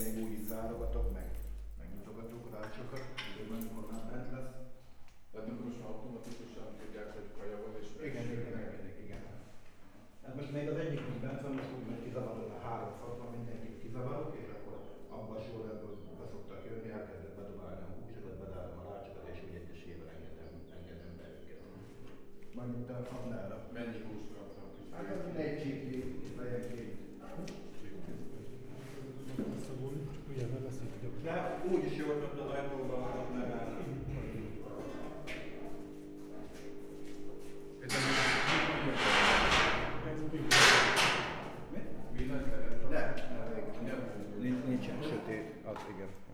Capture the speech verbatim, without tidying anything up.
még úgy is zárogatok, meg megnyitogatok rácsokat, úgyhogy amikor már bent lesz. Tehát akkor most már automatikusan tudják, hogy kaja van és Igen, igen, igen, igen. Hát most még az egyik is bent van, most úgy, hogy kizavarod a három szakban, mindenkit kizavarok, és akkor abban a sorrendben be szoktak jönni, elkezdek bedobálni a húsokat, bedárom a rácsokat, és úgy egyesével engedem, engedem be őket. Majd itt a famnára. Mennyi húst kapnak? Hát az egy csípli, fejenként. De úgy is jól tudod ajtóban, ha megállnak. Ez a Mi? villany lehet? Nem, nem, nincsen sötét, az igen.